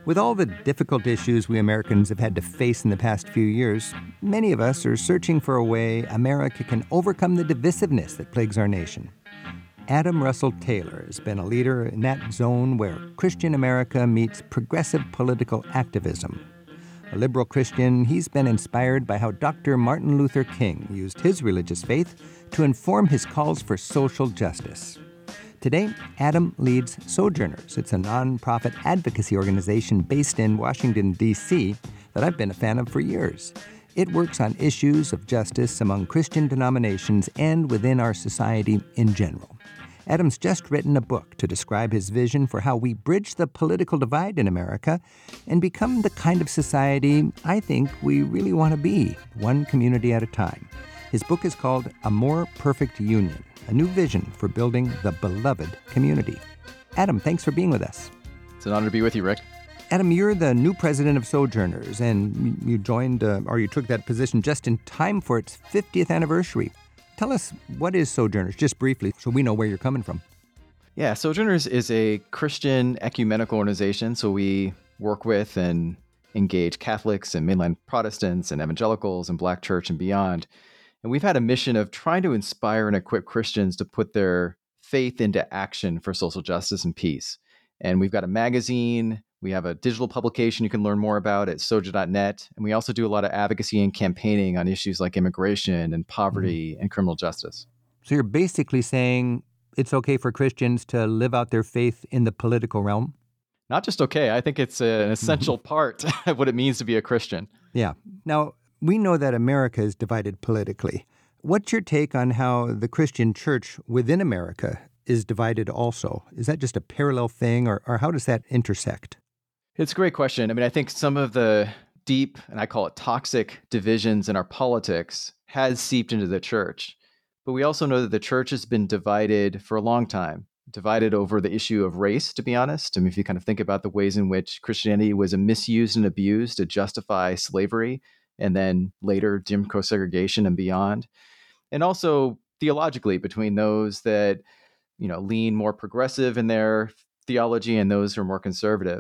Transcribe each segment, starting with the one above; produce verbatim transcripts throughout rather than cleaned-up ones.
With all the difficult issues we Americans have had to face in the past few years, many of us are searching for a way America can overcome the divisiveness that plagues our nation. Adam Russell Taylor has been a leader in that zone where Christian America meets progressive political activism. A liberal Christian, he's been inspired by how Doctor Martin Luther King used his religious faith to inform his calls for social justice. Today, Adam leads Sojourners. It's a nonprofit advocacy organization based in Washington, D C that I've been a fan of for years. It works on issues of justice among Christian denominations and within our society in general. Adam's just written a book to describe his vision for how we bridge the political divide in America and become the kind of society I think we really want to be, one community at a time. His book is called A More Perfect Union, a new vision for building the beloved community. Adam, thanks for being with us. It's an honor to be with you, Rick. Adam, you're the new president of Sojourners, and you joined, uh, or you took that position just in time for its fiftieth anniversary. Tell us, what is Sojourners, just briefly, so we know where you're coming from. Yeah, Sojourners is a Christian ecumenical organization, so we work with and engage Catholics and mainline Protestants and evangelicals and Black church and beyond. And we've had a mission of trying to inspire and equip Christians to put their faith into action for social justice and peace. And we've got a magazine, we have a digital publication you can learn more about at soja dot net. And we also do a lot of advocacy and campaigning on issues like immigration and poverty mm-hmm. and criminal justice. So you're basically saying it's okay for Christians to live out their faith in the political realm? Not just okay. I think it's an essential part of what it means to be a Christian. Yeah. Now, we know that America is divided politically. What's your take on how the Christian church within America is divided also? Is that just a parallel thing, or, or how does that intersect? It's a great question. I mean, I think some of the deep, and I call it toxic, divisions in our politics has seeped into the church. But we also know that the church has been divided for a long time, divided over the issue of race, to be honest. I mean, if you kind of think about the ways in which Christianity was misused and abused to justify slavery, and then later Jim Crow segregation and beyond. And also theologically between those that, you know, lean more progressive in their theology and those who are more conservative.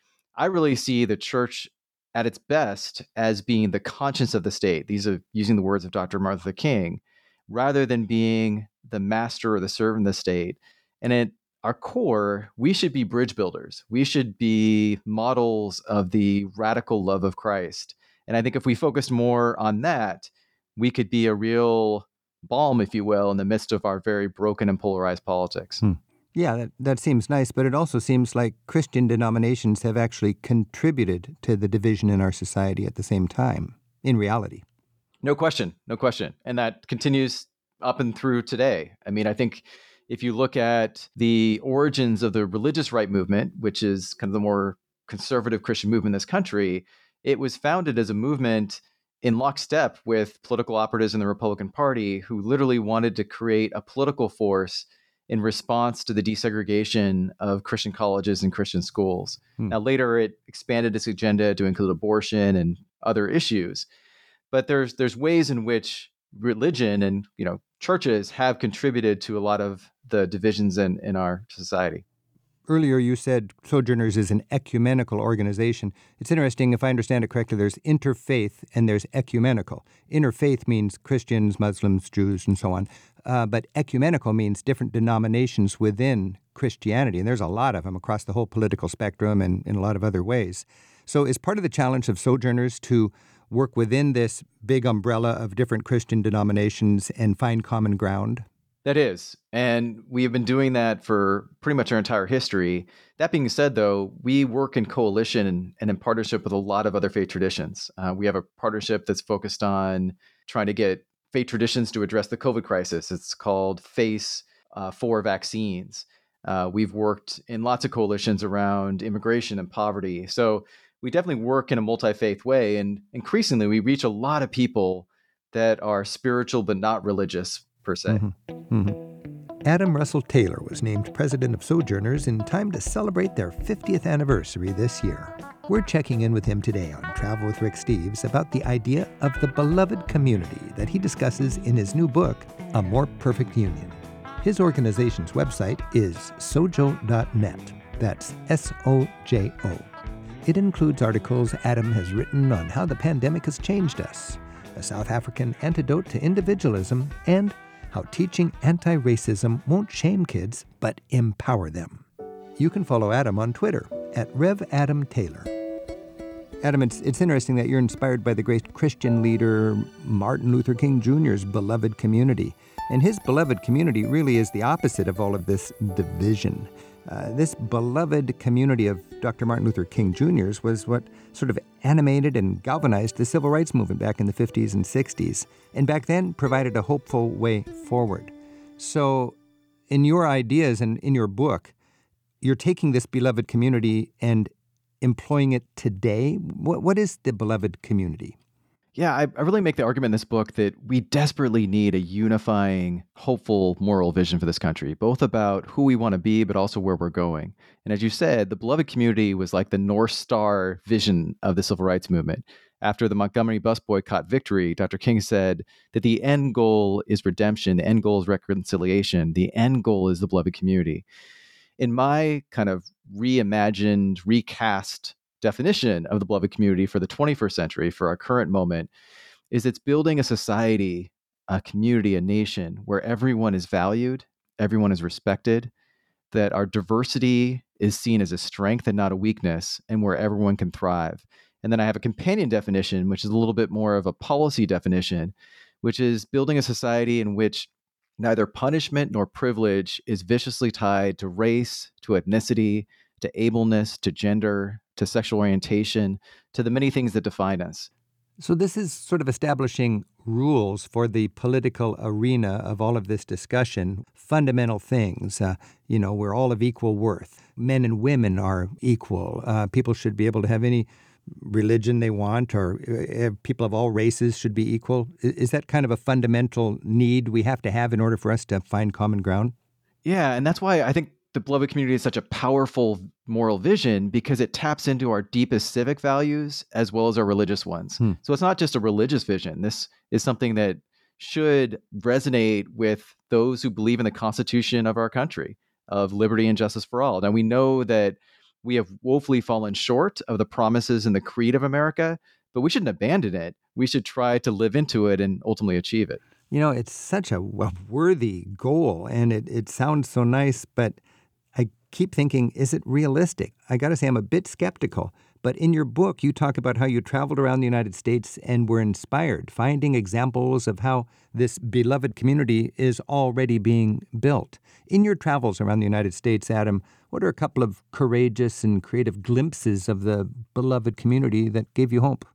I really see the church at its best as being the conscience of the state. These are using the words of Doctor Martin Luther King, rather than being the master or the servant of the state. And at our core, we should be bridge builders. We should be models of the radical love of Christ. And I think if we focused more on that, we could be a real balm, if you will, in the midst of our very broken and polarized politics. Hmm. Yeah, that, that seems nice, but it also seems like Christian denominations have actually contributed to the division in our society at the same time, in reality. No question, no question. And that continues up and through today. I mean, I think if you look at the origins of the religious right movement, which is kind of the more conservative Christian movement in this country, it was founded as a movement in lockstep with political operatives in the Republican Party who literally wanted to create a political force in response to the desegregation of Christian colleges and Christian schools. Hmm. Now, later it expanded its agenda to include abortion and other issues. But there's there's ways in which religion and, you know, churches have contributed to a lot of the divisions in, in our society. Earlier, you said Sojourners is an ecumenical organization. It's interesting, if I understand it correctly, there's interfaith and there's ecumenical. Interfaith means Christians, Muslims, Jews, and so on. Uh, but ecumenical means different denominations within Christianity, and there's a lot of them across the whole political spectrum and in a lot of other ways. So is part of the challenge of Sojourners to work within this big umbrella of different Christian denominations and find common ground? That is. And we have been doing that for pretty much our entire history. That being said, though, we work in coalition and, and in partnership with a lot of other faith traditions. Uh, we have a partnership that's focused on trying to get faith traditions to address the COVID crisis. It's called FACE uh, for Vaccines. Uh, we've worked in lots of coalitions around immigration and poverty. So we definitely work in a multi-faith way. And increasingly, we reach a lot of people that are spiritual but not religious, per se. Mm-hmm. Mm-hmm. Adam Russell Taylor was named president of Sojourners in time to celebrate their fiftieth anniversary this year. We're checking in with him today on Travel with Rick Steves about the idea of the beloved community that he discusses in his new book, A More Perfect Union. His organization's website is sojo dot net. That's S O J O. It includes articles Adam has written on how the pandemic has changed us, a South African antidote to individualism, and how teaching anti-racism won't shame kids, but empower them. You can follow Adam on Twitter at Rev Adam Taylor. Adam, it's, it's interesting that you're inspired by the great Christian leader Martin Luther King Junior's beloved community. And his beloved community really is the opposite of all of this division. Uh, this beloved community of Doctor Martin Luther King Junior's was what sort of animated and galvanized the civil rights movement back in the fifties and sixties, and back then provided a hopeful way forward. So in your ideas and in your book, you're taking this beloved community and employing it today. What, what is the beloved community? Yeah, I, I really make the argument in this book that we desperately need a unifying, hopeful moral vision for this country, both about who we want to be, but also where we're going. And as you said, the beloved community was like the North Star vision of the civil rights movement. After the Montgomery bus boycott victory, Doctor King said that the end goal is redemption, the end goal is reconciliation, the end goal is the beloved community. In my kind of reimagined, recast definition of the beloved community for the twenty-first century, for our current moment, is it's building a society, a community, a nation where everyone is valued, everyone is respected, that our diversity is seen as a strength and not a weakness, and where everyone can thrive. And then I have a companion definition, which is a little bit more of a policy definition, which is building a society in which neither punishment nor privilege is viciously tied to race, to ethnicity, to ableness, to gender, to sexual orientation, to the many things that define us. So this is sort of establishing rules for the political arena of all of this discussion, fundamental things. Uh, you know, we're all of equal worth. Men and women are equal. Uh, people should be able to have any religion they want, or uh, people of all races should be equal. Is that kind of a fundamental need we have to have in order for us to find common ground? Yeah, and that's why I think the beloved community is such a powerful moral vision, because it taps into our deepest civic values as well as our religious ones. Hmm. So it's not just a religious vision. This is something that should resonate with those who believe in the Constitution of our country, of liberty and justice for all. Now, we know that we have woefully fallen short of the promises in the creed of America, but we shouldn't abandon it. We should try to live into it and ultimately achieve it. You know, it's such a worthy goal, and it, it sounds so nice, but I keep thinking, is it realistic? I got to say, I'm a bit skeptical. But in your book, you talk about how you traveled around the United States and were inspired, finding examples of how this beloved community is already being built. In your travels around the United States, Adam, what are a couple of courageous and creative glimpses of the beloved community that gave you hope?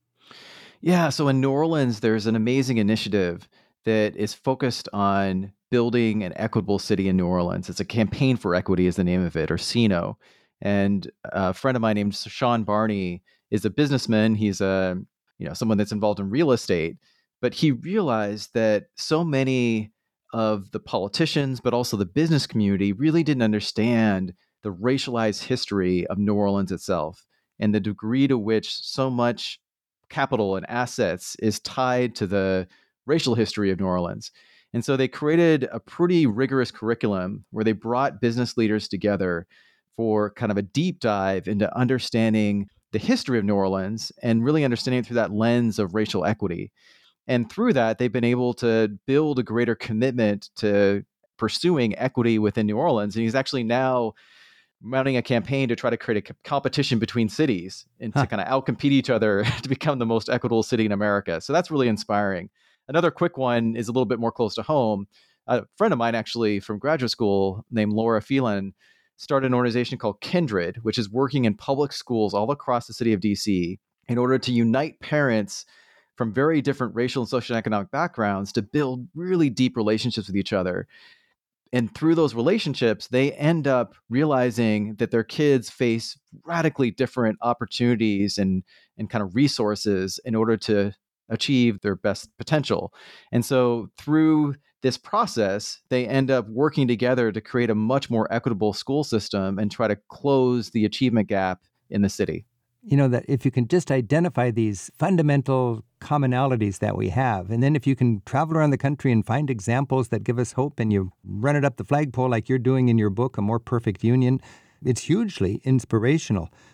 Yeah, so in New Orleans, there's an amazing initiative that is focused on building an equitable city in New Orleans. It's a Campaign for Equity is the name of it, or C N O. And a friend of mine named Sean Barney is a businessman. He's a, you know, someone that's involved in real estate, but he realized that so many of the politicians, but also the business community, really didn't understand the racialized history of New Orleans itself and the degree to which so much capital and assets is tied to the racial history of New Orleans. And so they created a pretty rigorous curriculum where they brought business leaders together for kind of a deep dive into understanding the history of New Orleans and really understanding it through that lens of racial equity. And through that, they've been able to build a greater commitment to pursuing equity within New Orleans. And he's actually now mounting a campaign to try to create a competition between cities and huh. to kind of outcompete each other to become the most equitable city in America. So that's really inspiring. Another quick one is a little bit more close to home. A friend of mine actually from graduate school named Laura Phelan started an organization called Kindred, which is working in public schools all across the city of D C in order to unite parents from very different racial and socioeconomic backgrounds to build really deep relationships with each other. And through those relationships, they end up realizing that their kids face radically different opportunities and, and kind of resources in order to achieve their best potential. And so through this process, they end up working together to create a much more equitable school system and try to close the achievement gap in the city. You know, that if you can just identify these fundamental commonalities that we have, and then if you can travel around the country and find examples that give us hope, and you run it up the flagpole like you're doing in your book, A More Perfect Union, it's hugely inspirational.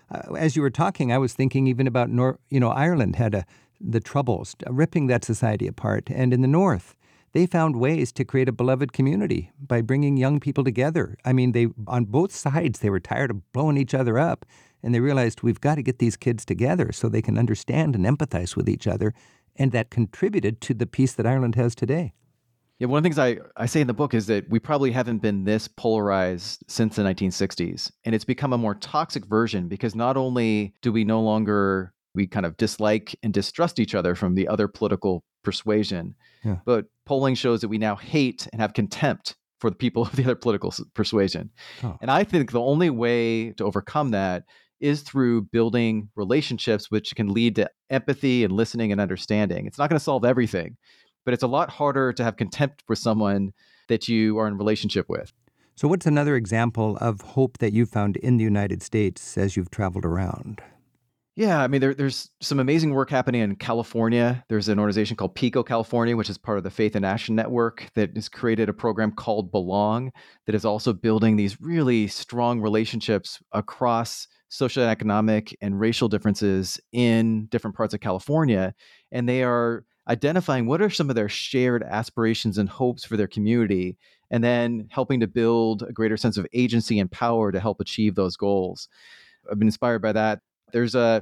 Uh, as you were talking, I was thinking even about, Nor- you know, Ireland had a, the Troubles, uh, ripping that society apart. And in the North, they found ways to create a beloved community by bringing young people together. I mean, they on both sides, they were tired of blowing each other up, and they realized we've got to get these kids together so they can understand and empathize with each other, and that contributed to the peace that Ireland has today. Yeah, one of the things I, I say in the book is that we probably haven't been this polarized since the nineteen sixties, and it's become a more toxic version because not only do we no longer, we kind of dislike and distrust each other from the other political persuasion, Yeah. but polling shows that we now hate and have contempt for the people of the other political s- persuasion. Oh. And I think the only way to overcome that is through building relationships which can lead to empathy and listening and understanding. It's not going to solve everything, but it's a lot harder to have contempt for someone that you are in relationship with. So what's another example of hope that you found in the United States as you've traveled around? Yeah, I mean, there, there's some amazing work happening in California. There's an organization called PICO California, which is part of the Faith in Action Network, that has created a program called Belong, that is also building these really strong relationships across social and economic and racial differences in different parts of California. And they are identifying what are some of their shared aspirations and hopes for their community, and then helping to build a greater sense of agency and power to help achieve those goals. I've been inspired by that. There's a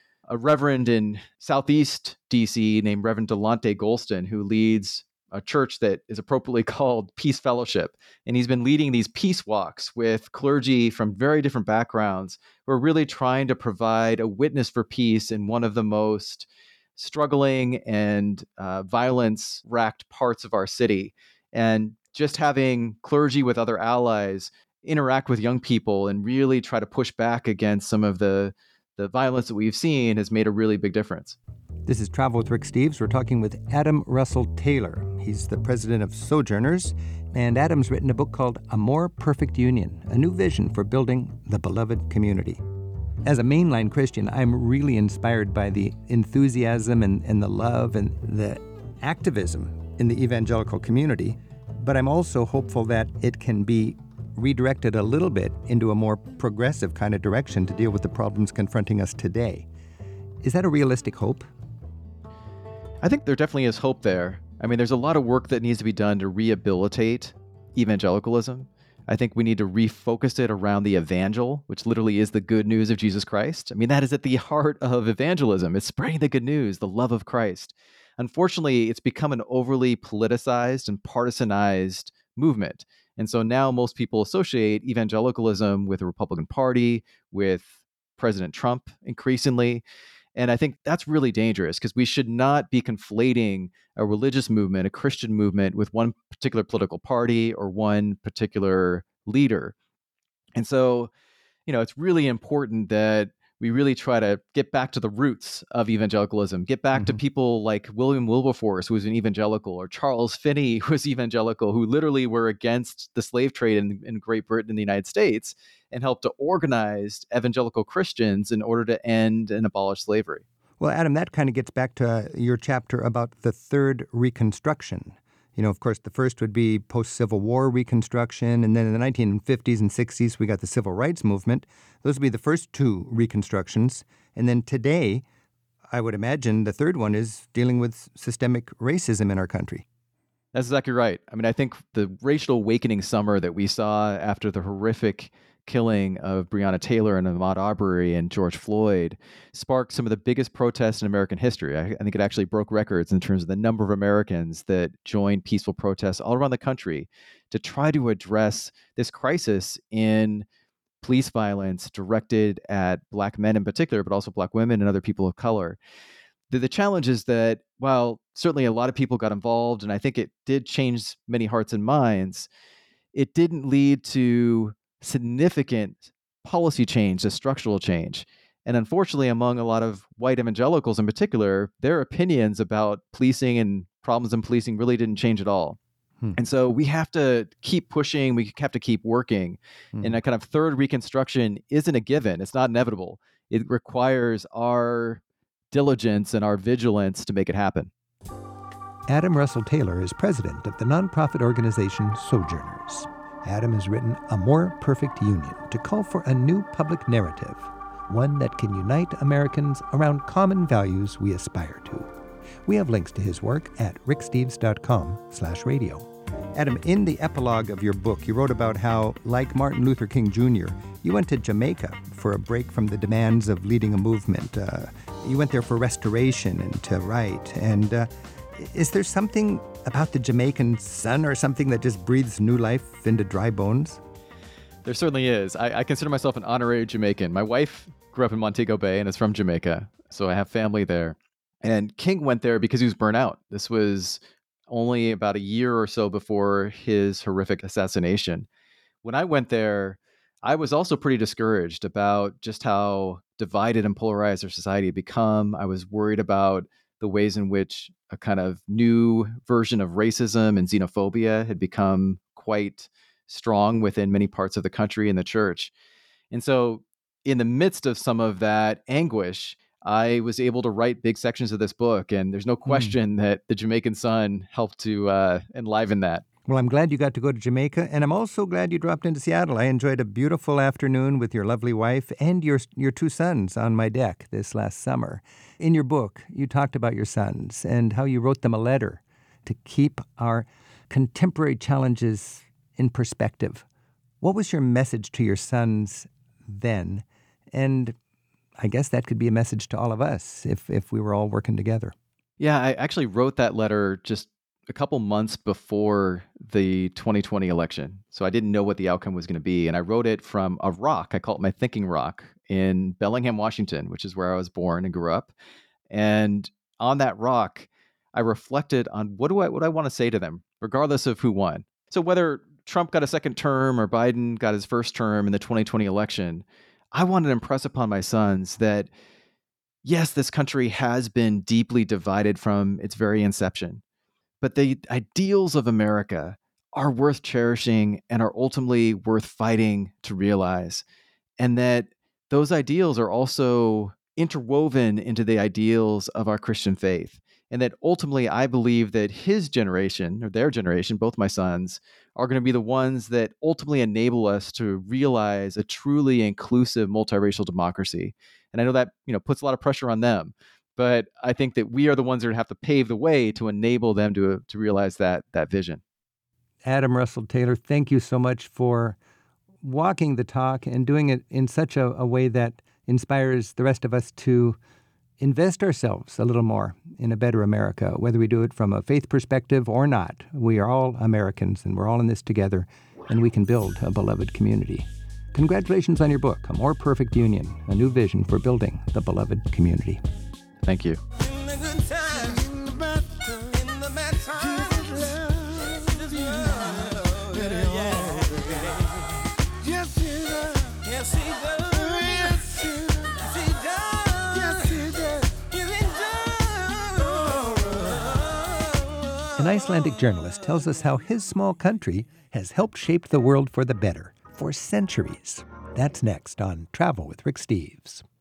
a reverend in Southeast D C named Reverend Delonte Golston, who leads a church that is appropriately called Peace Fellowship. And he's been leading these peace walks with clergy from very different backgrounds who are really trying to provide a witness for peace in one of the most struggling and uh, violence-racked parts of our city. And just having clergy with other allies interact with young people and really try to push back against some of the the violence that we've seen has made a really big difference. This is Travel with Rick Steves. We're talking with Adam Russell Taylor. He's the president of Sojourners, and Adam's written a book called A More Perfect Union, a new vision for building the beloved community. As a mainline Christian, I'm really inspired by the enthusiasm and, and the love and the activism in the evangelical community, but I'm also hopeful that it can be redirected a little bit into a more progressive kind of direction to deal with the problems confronting us today. Is that a realistic hope? I think there definitely is hope there. I mean, there's a lot of work that needs to be done to rehabilitate evangelicalism. I think we need to refocus it around the evangel, which literally is the good news of Jesus Christ. I mean, that is at the heart of evangelism. It's spreading the good news, the love of Christ. Unfortunately, it's become an overly politicized and partisanized movement. And so now most people associate evangelicalism with the Republican Party, with President Trump increasingly. And I think that's really dangerous because we should not be conflating a religious movement, a Christian movement, with one particular political party or one particular leader. And so, you know, it's really important that we really try to get back to the roots of evangelicalism, get back mm-hmm. to people like William Wilberforce, who was an evangelical, or Charles Finney, who was evangelical, who literally were against the slave trade in, in Great Britain and the United States and helped to organize evangelical Christians in order to end and abolish slavery. Well, Adam, that kind of gets back to uh, your chapter about the third Reconstruction. You know, of course, the first would be post-Civil War Reconstruction, and then in the nineteen fifties and sixties, we got the Civil Rights Movement. Those would be the first two Reconstructions. And then today, I would imagine the third one is dealing with systemic racism in our country. That's exactly right. I mean, I think the racial awakening summer that we saw after the horrific killing of Breonna Taylor and Ahmaud Arbery and George Floyd sparked some of the biggest protests in American history. I, I think it actually broke records in terms of the number of Americans that joined peaceful protests all around the country to try to address this crisis in police violence directed at Black men in particular, but also Black women and other people of color. The, the challenge is that while certainly a lot of people got involved, and I think it did change many hearts and minds, it didn't lead to significant policy change, a structural change. And unfortunately, among a lot of white evangelicals in particular, their opinions about policing and problems in policing really didn't change at all. Hmm. And so we have to keep pushing, we have to keep working. Hmm. And a kind of third Reconstruction isn't a given, it's not inevitable. It requires our diligence and our vigilance to make it happen. Adam Russell Taylor is president of the nonprofit organization Sojourners. Adam has written A More Perfect Union to call for a new public narrative one that can unite Americans around common values we aspire to. We have links to his work at ricksteves.com slash radio. Adam, in the epilogue of your book, you wrote about how, like Martin Luther King Junior, you went to Jamaica for a break from the demands of leading a movement. Uh, you went there for restoration and to write. And uh, is there something about the Jamaican sun or something that just breathes new life into dry bones? There certainly is. I, I consider myself an honorary Jamaican. My wife grew up in Montego Bay and is from Jamaica, so I have family there. And King went there because he was burnt out. This was only about a year or so before his horrific assassination. When I went there, I was also pretty discouraged about just how divided and polarized our society had become. I was worried about the ways in which a kind of new version of racism and xenophobia had become quite strong within many parts of the country and the church. And so in the midst of some of that anguish, I was able to write big sections of this book. And there's no question mm. that the Jamaican sun helped to uh, enliven that. Well, I'm glad you got to go to Jamaica, and I'm also glad you dropped into Seattle. I enjoyed a beautiful afternoon with your lovely wife and your your two sons on my deck this last summer. In your book, you talked about your sons and how you wrote them a letter to keep our contemporary challenges in perspective. What was your message to your sons then? And I guess that could be a message to all of us if if we were all working together. Yeah, I actually wrote that letter just a couple months before the twenty twenty election. So I didn't know what the outcome was going to be. And I wrote it from a rock. I call it my thinking rock in Bellingham, Washington, which is where I was born and grew up. And on that rock, I reflected on what do I what do I want to say to them, regardless of who won. So whether Trump got a second term or Biden got his first term in the twenty twenty election, I wanted to impress upon my sons that, yes, this country has been deeply divided from its very inception. But the ideals of America are worth cherishing and are ultimately worth fighting to realize. And that those ideals are also interwoven into the ideals of our Christian faith. And that ultimately, I believe that his generation, or their generation, both my sons, are going to be the ones that ultimately enable us to realize a truly inclusive multiracial democracy. And I know that, you know, puts a lot of pressure on them. But I think that we are the ones that have to pave the way to enable them to, to realize that that vision. Adam Russell Taylor, thank you so much for walking the talk and doing it in such a, a way that inspires the rest of us to invest ourselves a little more in a better America, whether we do it from a faith perspective or not. We are all Americans, and we're all in this together, and we can build a beloved community. Congratulations on your book, A More Perfect Union, a new vision for building the beloved community. Thank you. An Icelandic journalist tells us how his small country has helped shape the world for the better for centuries. That's next on Travel with Rick Steves.